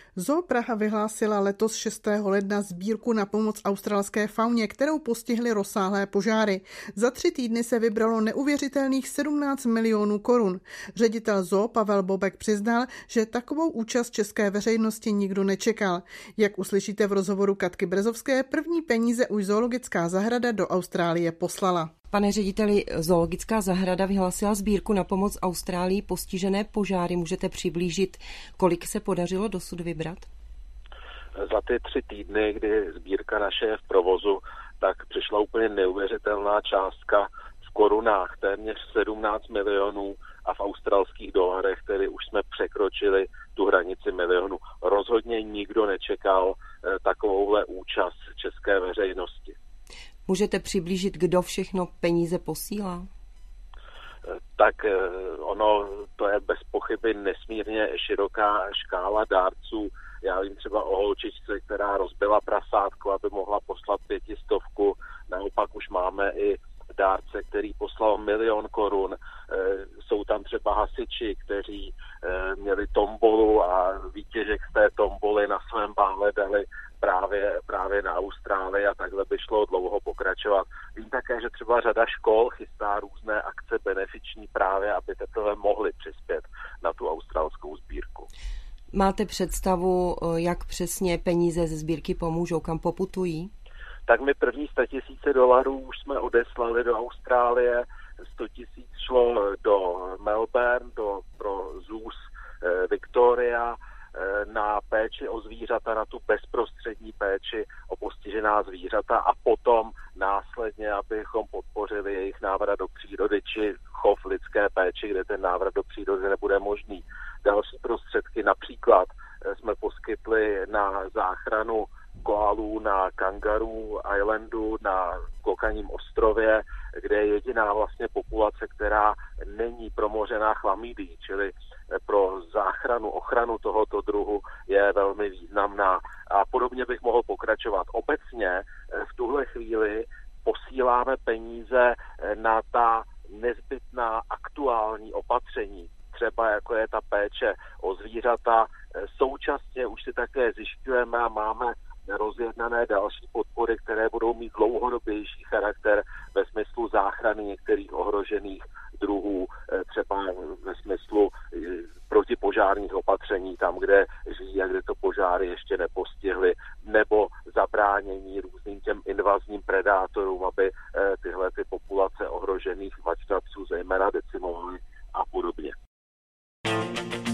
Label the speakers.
Speaker 1: Zoo Praha vyhlásila letos 6. ledna sbírku na pomoc australské fauně, kterou postihly rozsáhlé požáry. Za 3 týdny se vybralo neuvěřitelných 17 milionů korun. Ředitel zoo Pavel Bobek přiznal, že takovou účast české veřejnosti nikdo nečekal. Jak uslyšíte v rozhovoru Katky Brzovské, první peníze už zoologická zahrada do Austrálie poslala.
Speaker 2: Pane řediteli, zoologická zahrada vyhlásila sbírku na pomoc Austrálii postižené požáry. Můžete přiblížit, kolik se podařilo dosud vybrat?
Speaker 3: Za ty 3 týdny, kdy sbírka naše je v provozu, tak přišla úplně neuvěřitelná částka v korunách, téměř 17 milionů a v australských dolarech, tedy už jsme překročili tu hranici milionu. Rozhodně nikdo nečekal takovouhle účast české veřejnosti.
Speaker 2: Můžete přiblížit, kdo všechno peníze posílá?
Speaker 3: Tak ono, to je bez pochyby nesmírně široká škála dárců. Já vím třeba o holčičce, která rozbila prasátko, aby mohla poslat 500. Naopak už máme i dárce, který poslal 1 000 000 korun. Jsou tam třeba hasiči, kteří měli tombolu a výtěžek z té tomboly na svém bále dali právě na Austrálii a takhle by šlo dlouho pokračovat. Vím také, že třeba řada škol chystá různé akce benefiční právě, aby teprve mohli přispět na tu australskou sbírku.
Speaker 2: Máte představu, jak přesně peníze ze sbírky pomůžou, kam poputují?
Speaker 3: Tak my první $100,000 už jsme odeslali do Austrálie, 100,000 šlo do Melbourne, pro ZOOS Victoria, na péči o zvířata, na tu bezprostřední péči o postižená zvířata a potom následně, abychom podpořili jejich návrat do přírody či chov lidské péči, kde ten návrat do přírody nebude možný. Další prostředky například jsme poskytli na záchranu koalů na Kangaroo Islandu na Kokaním ostrově, kde je jediná vlastně populace, která není promořená chlamydií, čili pro záchranu, ochranu tohoto druhu je velmi významná. A podobně bych mohl pokračovat. Obecně v tuhle chvíli posíláme peníze na ta nezbytná aktuální opatření, třeba jako je ta péče o zvířata. Současně už si také zjišťujeme a máme rozjednané další podpory, které budou mít dlouhodobější charakter ve smyslu záchrany některých ohrožených druhů, třeba ve smyslu protipožárních opatření tam, kde žijí a kde to požáry ještě nepostihly, nebo zabránění různým těm invazním predátorům, aby tyhle ty populace ohrožených vačnavců zejména decimovaly a podobně.